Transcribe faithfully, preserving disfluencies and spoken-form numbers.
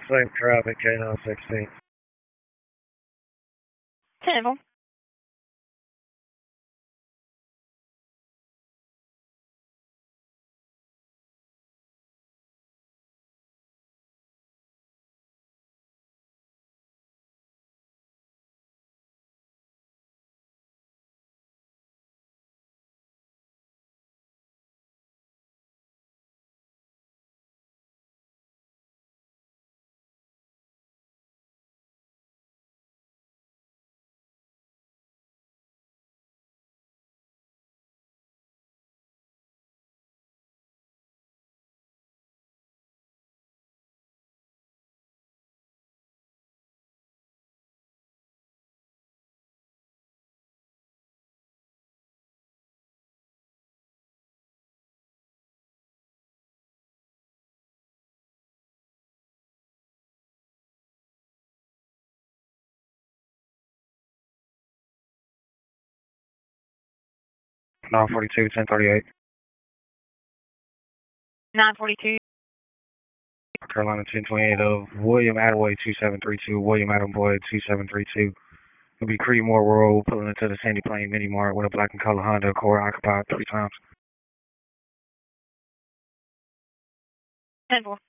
Safe traffic, K nine sixteen. ten. nine forty-two, ten thirty-eight. nine forty-two. Carolina ten twenty-eight of William Attaway two seven three two, William Attaway two seven three two. It'll be Creedmoor Road, pulling into the Sandy Plain Mini Mart with a black and color Honda Accord occupied three times. ten four.